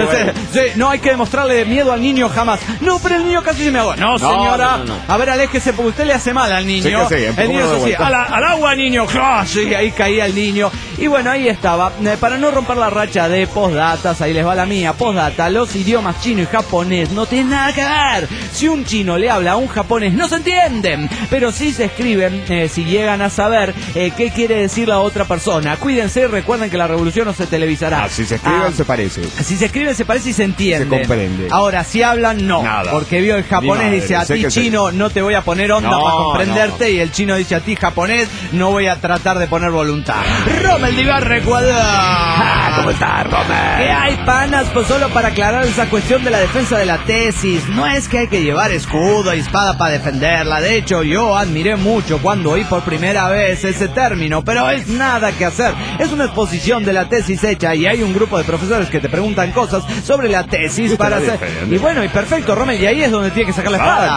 Sí, no hay que demostrarle miedo al niño jamás. No, pero el niño casi se me ahoga. No, señora. No. A ver, aléjese, porque usted le hace mal al niño. El niño es así, al agua, niño. Sí, ahí caía el niño. Y bueno, ahí estaba. Para no romper la racha de postdatas, ahí les va la mía. Postdata, los idiomas chino y japonés no tienen nada que ver. Si un chino le habla a un japonés, no se entienden. Pero sí se escriben, si llegan a saber qué quiere decir la otra persona. Cuídense y recuerden que la revolución no se televisará. Si se escriben, se parece. Si se escriben, se parece y se entiende. Se comprende. Ahora, si hablan, no. Nada. Porque vio el japonés, dice a ti, chino, no te voy a poner onda para comprenderte. No. Y el chino dice a ti, japonés, no voy a tratar de poner voluntad. Rommel Dibarre, Ecuador. ¿Cómo estás, Rommel? ¿Qué hay, panas? Pues solo para aclarar esa cuestión de la defensa de la tesis. No es que hay que llevar escudo y espada para defenderla. De hecho, yo admiré mucho cuando oí por primera vez ese término. Pero es nada que hacer. Es una exposición de la tesis hecha y hay un grupo de profesores que te preguntan cosas sobre la tesis para hacer... Y bueno, y perfecto, Rommel, y ahí es donde tiene que sacar la espada.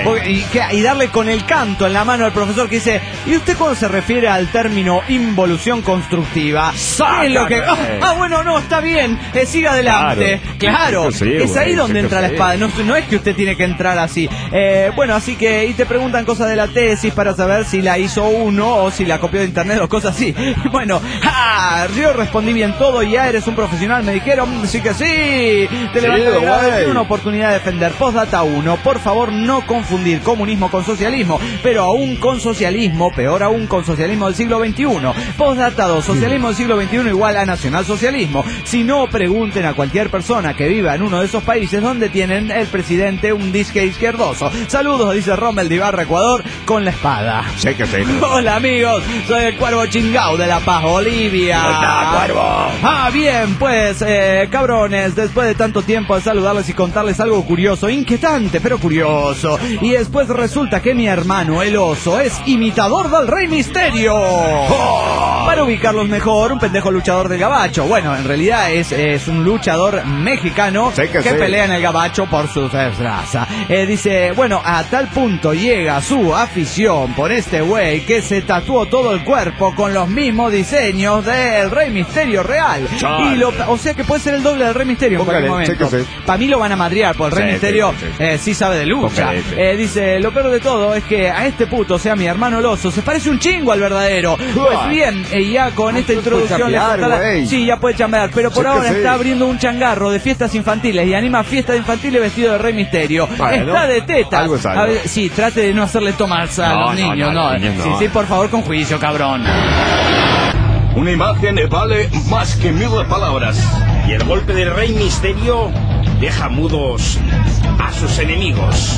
Y darle con el canto en la mano al profesor que dice, ¿y usted cuando se refiere al término involución constructiva? ¿Qué es lo que...? Bueno, no, está bien, siga adelante. Claro, es ahí donde entra la espada, no es que usted tiene que entrar así. Bueno, así que, y te preguntan cosas de la tesis para saber si la hizo uno o si la copió de internet o cosas así. Bueno, yo respondí bien todo y ya eres un profesional, me dijeron, así que sí, te levanto de grado, tiene una oportunidad de defender. Postdata 1, por favor no confundir comunismo con socialismo, pero aún con socialismo, peor aún con socialismo del siglo XXI. Postdata 2, socialismo del siglo XXI igual a nacionalsocialismo. Si no, pregunten a cualquier persona que viva en uno de esos países donde tienen el presidente un disque izquierdoso. Saludos, dice Rommel Dibarre, Ecuador, con la espada. Sí que sí. Hola amigos, soy el Cuervo Chingao de La Paz, Bolivia. Hola, Cuervo. Bien, pues, cabrones, después de tanto tiempo de saludarles y contarles algo curioso, inquietante, pero curioso. Y después resulta que mi hermano, el oso, es imitador del Rey Misterio. Para ubicarlos mejor, un pendejo luchador del gabacho. Bueno, en realidad es un luchador mexicano que pelea en el gabacho por su raza. Dice, bueno, a tal punto llega su afición por este güey que se tatuó todo el cuerpo con los mismos diseños del Rey Misterio real. O sea que puede ser el doble del Rey Misterio en cualquier momento. Para mí lo van a madrear, porque el Rey Misterio sí sabe de lucha. Dice, lo peor de todo es que a este puto, o sea, mi hermano el oso, se parece un chingo al verdadero. Pues bien, ya con esta introducción ya puede chambear, pero por ahora está abriendo un changarro de fiestas infantiles y anima fiestas infantiles vestido de Rey Misterio. Está de tetas. A ver, sí, trate de no hacerle tomas a los niños, no. Sí, por favor, con juicio, cabrón. Una imagen vale más que 1000 palabras. Y el golpe del Rey Misterio deja mudos a sus enemigos.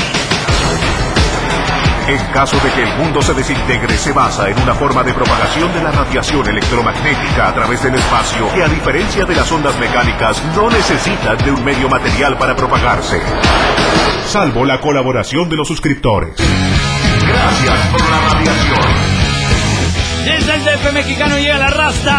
En caso de que el mundo se desintegre, se basa en una forma de propagación de la radiación electromagnética a través del espacio que, a diferencia de las ondas mecánicas, no necesitan de un medio material para propagarse. Salvo la colaboración de los suscriptores. Gracias por la radiación. Desde el DF mexicano llega la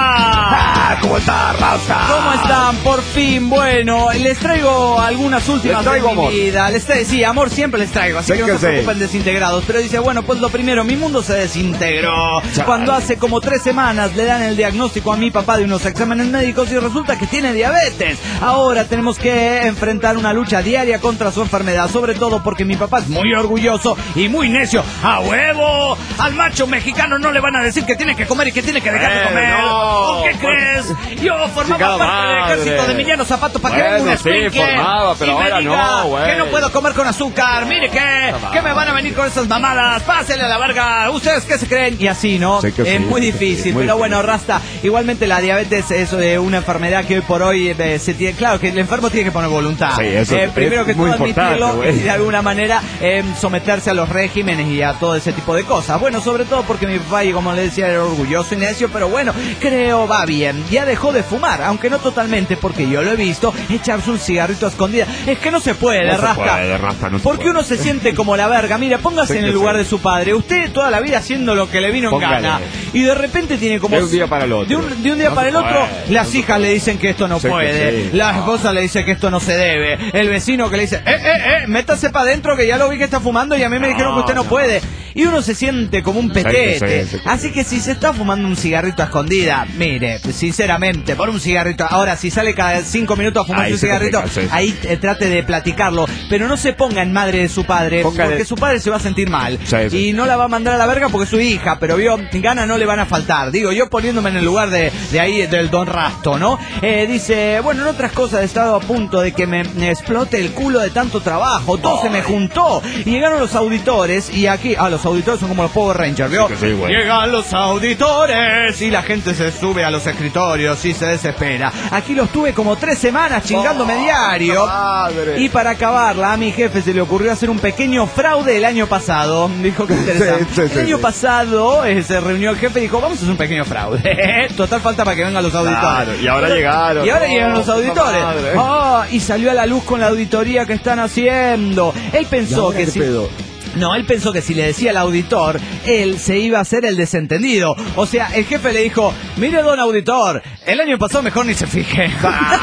Rasta. ¿Cómo está, Rasta? ¿Cómo están? Por fin, bueno, les traigo algunas últimas de mi vida. Sí, amor siempre les traigo, así que no se preocupen, desintegrados. Pero dice, bueno, pues lo primero, mi mundo se desintegró cuando hace como 3 semanas le dan el diagnóstico a mi papá de unos exámenes médicos y resulta que tiene diabetes. Ahora tenemos que enfrentar una lucha diaria contra su enfermedad, sobre todo porque mi papá es muy orgulloso y muy necio. ¡A huevo! Al macho mexicano no le van a decir que tiene que comer y que tiene que dejar de comer. ¿O qué crees? Yo formaba parte del ejército de Emiliano Zapata para que venga un escuincle pero y me diga que no puedo comer con azúcar. Mire que me van a venir con esas mamadas. Pásele a la verga. ¿Ustedes qué se creen? Y así, ¿no? Es muy difícil. Pero bueno, Rasta, igualmente la diabetes es una enfermedad que hoy por hoy se tiene. Claro que el enfermo tiene que poner voluntad. Primero que todo admitirlo y de alguna manera someterse a los regímenes y a todo ese tipo de cosas. Bueno, sobre todo porque mi papá, y como le decía, era orgulloso y necio, pero bueno, creo va bien. Ya dejó de fumar, aunque no totalmente, porque yo lo he visto echarse un cigarrito a escondida. Es que no se puede, Rasta. Porque uno se siente como la verga. Mira, póngase en el lugar de su padre. Usted toda la vida haciendo lo que le vino en gana. Y de repente tiene como... De un día para el otro. De un día para el otro, las hijas le dicen que esto no puede. La esposa le dice que esto no se debe. El vecino que le dice, métase para adentro que ya lo vi que está fumando y a mí me dijeron que usted no puede. Y uno se siente como un petete. Así que si se está fumando un cigarrito a escondida, mire, sinceramente, por un cigarrito, ahora si sale cada 5 minutos a fumar un cigarrito, ahí trate de platicarlo, pero no se ponga en madre de su padre, porque su padre se va a sentir mal y no la va a mandar a la verga porque es su hija, pero vio, ganas no le van a faltar. Digo, yo poniéndome en el lugar de ahí del Don Rasto, ¿no? Dice, bueno, en otras cosas he estado a punto de que me explote el culo de tanto trabajo, todo se me juntó y llegaron los auditores y aquí, los auditores son como los Power Rangers, ¿vio? Llegan los auditores y la gente se sube a los escritorios y se desespera. Aquí los tuve como 3 semanas chingándome diario. Y para acabarla, a mi jefe se le ocurrió hacer un pequeño fraude el año pasado. Dijo que interesante. El año pasado se reunió el jefe y dijo, vamos a hacer un pequeño fraude. Total falta para que vengan los auditores. Y ahora llegaron. Y ahora llegaron los auditores. Y salió a la luz con la auditoría que están haciendo. Él pensó que si... No, él pensó que si le decía al auditor, él se iba a hacer el desentendido. O sea, el jefe le dijo, mire don auditor, el año pasado mejor ni se fije.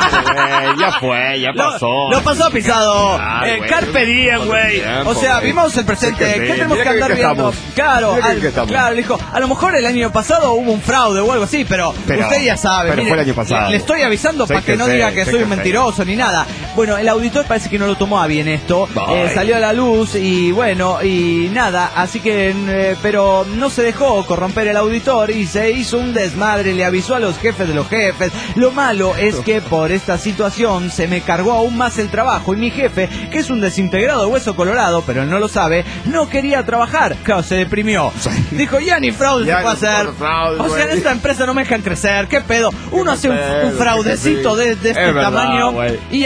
Ya fue, ya pasó. Lo pasó pisado. Carpe diem, güey. O sea, vimos el presente. ¿Qué tenemos que andar viendo? Claro, le dijo, a lo mejor el año pasado hubo un fraude o algo así, pero usted ya sabe. Pero mire, fue el año pasado. Le estoy avisando para que no diga que soy un mentiroso ni nada. Bueno, el auditor parece que no lo tomó a bien esto. Salió a la luz y bueno... Y nada, así que, pero no se dejó corromper el auditor y se hizo un desmadre, le avisó a los jefes de los jefes. Lo malo es que por esta situación se me cargó aún más el trabajo y mi jefe, que es un desintegrado de hueso colorado, pero él no lo sabe, no quería trabajar. Claro, se deprimió. Dijo, ya ni fraude se puede hacer. O sea, en esta empresa no me dejan crecer, ¿qué pedo? Uno hace un fraudecito de este tamaño y ya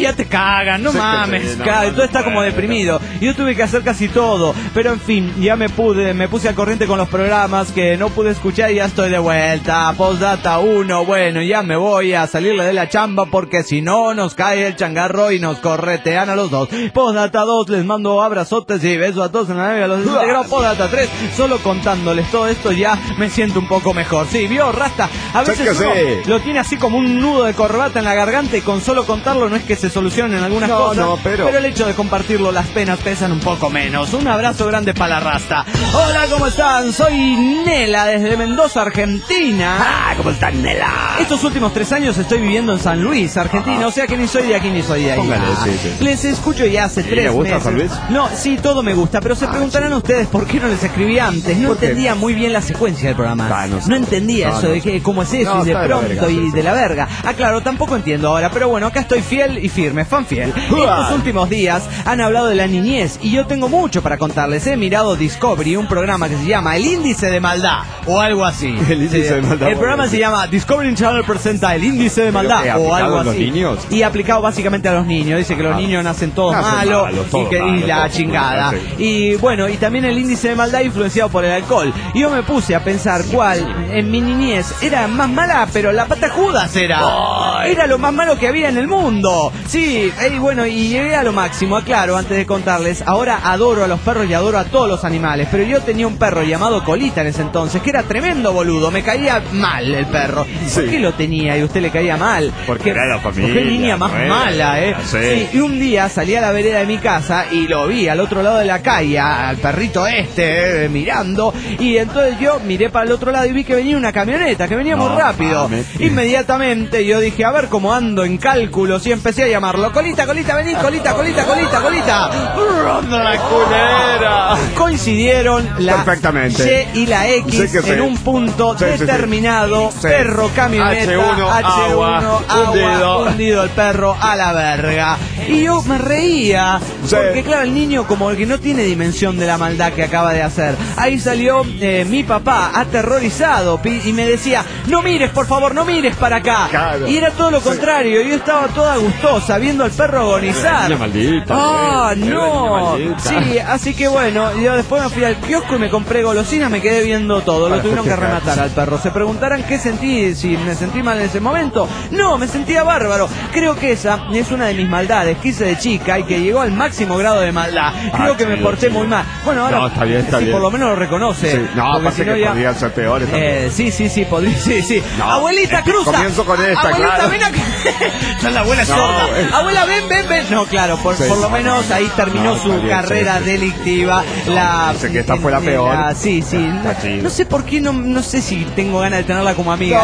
día te cagan, no mames, todo está como deprimido. Y yo tuve que hacer casi todo, pero en fin, ya me puse al corriente con los programas que no pude escuchar y ya estoy de vuelta. Postdata 1, bueno, ya me voy a salirle de la chamba porque si no nos cae el changarro y nos corretean a los dos. Postdata 2, les mando abrazotes y besos a todos en la nave, a los desintegrados. Postdata 3, solo contándoles todo esto ya me siento un poco mejor. Sí, vio, Rasta, a veces uno lo tiene así como un nudo de corbata en la garganta y con solo contarlo no es que se solucionen algunas cosas, pero el hecho de compartirlo, las penas pesan un poco menos. Un abrazo grande para la Rasta. Hola, ¿cómo están? Soy Nela desde Mendoza, Argentina. ¿Cómo están, Nela? Estos últimos 3 años estoy viviendo en San Luis, Argentina, o sea que ni soy de aquí ni soy de ahí. Póngale, sí. Les escucho ya hace 3 meses. ¿Le gusta San Luis? No, sí, todo me gusta, pero se preguntarán ustedes por qué no les escribí antes. No entendía muy bien la secuencia del programa. No entendía eso de que cómo es eso y de pronto y de la verga. Claro, tampoco entiendo ahora, pero bueno, acá estoy fiel y firme, fan fiel. Estos últimos días han hablado de la niñez y yo tengo mucho para contarles. He mirado Discovery, un programa que se llama El Índice de Maldad o algo así. El Índice de Maldad. El programa se llama Discovery Channel presenta El Índice de Maldad o algo así. Niños? Y aplicado básicamente a los niños. Dice que los niños nacen todos malos y la chingada. Y bueno, y también el índice de maldad influenciado por el alcohol. Y yo me puse a pensar cuál en mi niñez era más mala, pero la pata Judas era lo más malo que había en el mundo. Sí, y bueno, y llegué a lo máximo. Aclaro, antes de contarles, ahora adoro a los perros y adoro a todos los animales, pero yo tenía un perro llamado Colita en ese entonces, que era tremendo boludo, me caía mal el perro. ¿Por qué lo tenía y a usted le caía mal? Porque era la familia. Qué niña más mala, Sí, y un día salí a la vereda de mi casa y lo vi al otro lado de la calle, al perrito mirando, y entonces yo miré para el otro lado y vi que venía una camioneta, que venía muy rápido. Inmediatamente yo dije, a ver cómo ando en cálculos, y empecé a llamarlo. Colita, vení, Colita. ¡La culera! Coincidieron la Y y la X en un punto determinado. Perro, camioneta, H1, hundido el perro a la verga. Y yo me reía, porque claro, el niño como el que no tiene dimensión de la maldad que acaba de hacer. Ahí salió mi papá aterrorizado y me decía, no mires, por favor, no mires para acá. Claro. Y era todo lo contrario, yo estaba toda gustosa viendo al perro agonizar. Maldita, no. Sí, así que bueno, yo después me fui al kiosco y me compré golosinas, me quedé viendo todo. Lo tuvieron que rematar al perro. Se preguntarán qué sentí, si me sentí mal en ese momento. No, me sentía bárbaro. Creo que esa es una de mis maldades que hice de chica y que llegó al máximo grado de maldad. Creo que me porté muy mal. Bueno, ahora está bien. Por lo menos lo reconoce. Sí. No, pasa que podrían ser peores también. Sí, podría, sí. No, abuelita, cruza. Comienzo con esta, abuelita, claro. Ven acá. Yo la abuela sorda. Abuela, ven. No, claro, por lo menos ahí terminó su carrera delictiva. Dice que esta fue la peor. Sí. No sé por qué, no sé si tengo ganas de tenerla como amiga.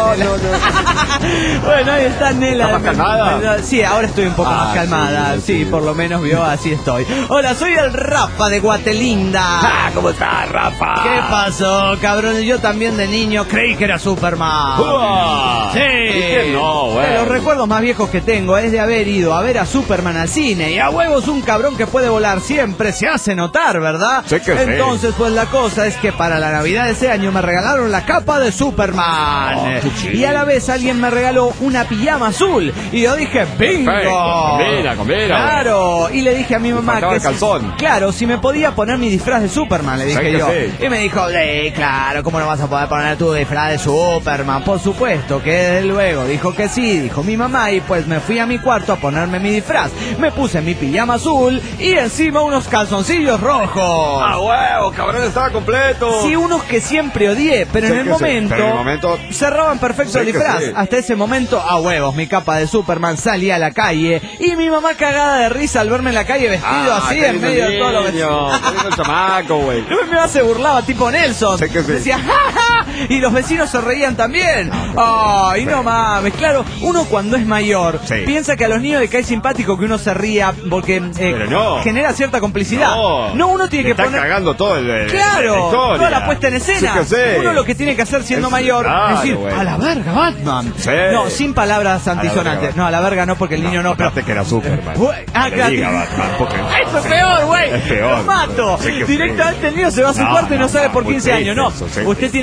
No. Bueno, ahí está Nela. ¿Estás más calmada? Sí, ahora estoy un poco más calmada. Sí, por lo menos vio, así estoy. Hola, soy el Rafa de Guatelinda. ¿Cómo estás, Rafa? ¿Qué pasó, cabrón? Yo también de niño creí que era Superman. Sí. ¿Qué no, güey? Los recuerdos más viejos que tengo es de haber ido a ver a Superman al cine. Y a huevos, un cabrón que puede volar siempre se hace notar, ¿verdad? Sí que entonces, pues la cosa es que para la Navidad de ese año me regalaron la capa de Superman. Y a la vez alguien me regaló una pijama azul. Y yo dije, ¡bingo! Combina. Claro. Y le dije a mi mamá que calzón. Claro, si me podía poner mi disfraz de Superman, le dije yo. Y me dijo, claro, ¿cómo no vas a poder poner tu disfraz de Superman? Por supuesto que desde luego. Dijo que sí, dijo mi mamá, y pues me fui a mi cuarto a ponerme mi disfraz. Me puse mi pijama azul y encima unos calzoncillos rojos. ¡Ah, huevo! Cabrón, estaba completo. Sí, unos que siempre odié, pero en el momento cerraban perfecto el disfraz. Hasta ese momento, a huevos, mi capa de Superman salía a la calle y mi mamá cagada de risa al verme en la calle vestido así en medio de todo lo que... chamaco, güey. Me se burlaba tipo Nelson. Decía, ¡ja! Y los vecinos se reían también. Ay, no mames. Claro, uno cuando es mayor piensa que a los niños le cae simpático que uno se ría porque genera cierta complicidad. No, uno tiene que poner... Está cagando todo Claro, toda la puesta en escena. Uno lo que tiene que hacer siendo mayor es decir, a la verga, Batman. No, sin palabras antisonantes. No, a la verga no, porque el niño no. Aparte que era Superman. Claro. Eso es peor, güey. Es peor. Lo mato. Directamente el niño se va a su cuarto y no sabe por 15 años. No, usted tiene que decir,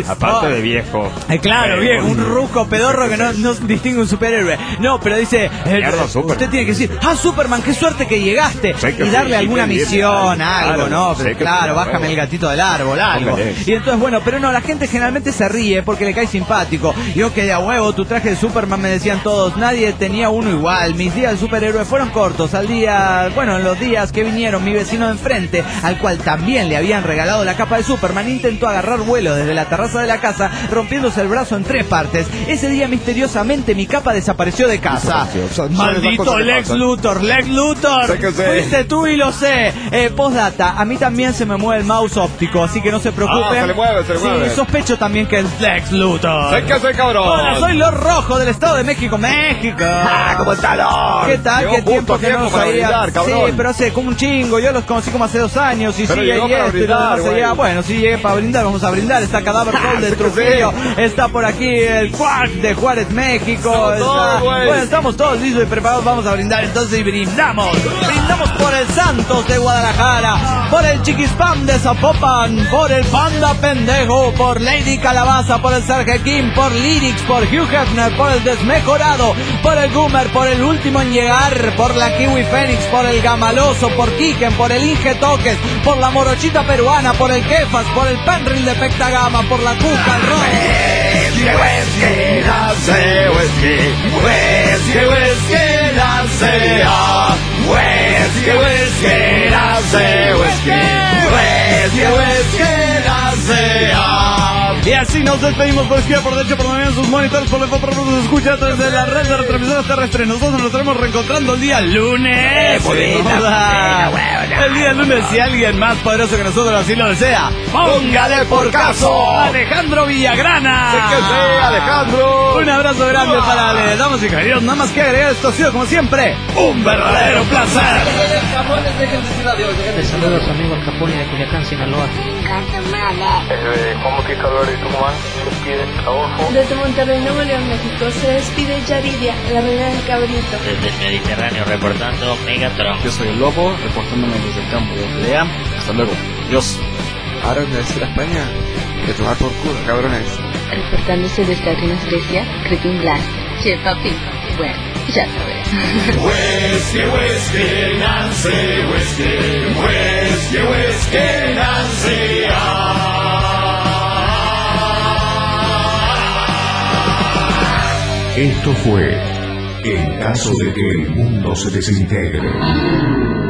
Aparte de viejo. Claro, bien, un rusco pedorro que no distingue un superhéroe. No, pero dice, usted tiene que decir, Superman, qué suerte que llegaste. Y darle alguna misión, algo, ¿no? Pero claro, bájame el gatito del árbol, algo. Y entonces, bueno, pero no, la gente generalmente se ríe porque le cae simpático. Yo que a huevo, tu traje de Superman, me decían todos, nadie tenía uno igual. Mis días de superhéroe fueron cortos. En los días que vinieron, mi vecino de enfrente, al cual también le habían regalado la capa de Superman, intentó agarrar vuelo desde la terraza de la casa, rompiéndose el brazo en 3 partes. Ese día, misteriosamente, mi capa desapareció de casa. Maldito Lex Luthor, fuiste tú y lo sé. Postdata, a mí también se me mueve el mouse óptico, así que no se preocupen. Se le mueve. Sí, sospecho también que es Lex Luthor. Sé que soy cabrón. Hola, soy Lord Rojo del Estado de México. ¿Cómo está, Lord? ¿Qué tal? ¿Qué tiempo que no sabía? Sí, pero hace como un chingo. Yo los conocí como hace 2 años. Y pero sigue llegó para brindar, bueno, sí llegué para brindar. Vamos a brindar. Está Cadáver Gold de Trujillo. Está por aquí el Quark de Juárez, México. Bueno, estamos todos listos y preparados. Vamos a brindar entonces y brindamos. Brindamos por el Santos de Guadalajara, por el Chiquispam de Zapopan, por el Panda Pendejo, por Lady Calabaza, por el Serge King, por Lyrics, por Hugh Hefner, por el Desmejorado, por el Goomer, por el último en llegar, por la Kiwi Fénix, por el Gamaloso, por Kiken, por el Inge Toques, por la Morochita Peruana, por el Kefas, por el Penril de Pectagama, por la Cuca, el Ron. Y así nos despedimos por izquierda, por derecha, por medio de sus monitores, por lejos, por nos escucha desde la red de retransmisiones terrestres. Nosotros nos estaremos reencontrando el día lunes. El día lunes, si alguien más poderoso que nosotros así lo desea, póngale por caso Alejandro Villagrana. Sé que sí, Alejandro. Un abrazo grande para Ale. Damas y caballeros, nada más que agregar, esto ha sido como siempre un verdadero placer. Les saludo a su amigo el Capone de Culiacán, Sinaloa. Juan Bautista Álvarez de Tucumán, se despide Adolfo. Desde Monterrey, Nuevo León, México, se despide Yaridia, la reina del cabrito. Desde el Mediterráneo, reportando Megatron. Yo soy el Lobo, reportándome desde el campo de pelea. Hasta luego. Dios. Ahora me decir a España que tomar por culo, cabrones. Reportándose desde Atenas, Grecia, Creeping Blast. Che, papi, bueno, ya sabes. Whiskey, Nancy, whiskey, Nancy. Esto fue En caso de que el mundo se desintegre.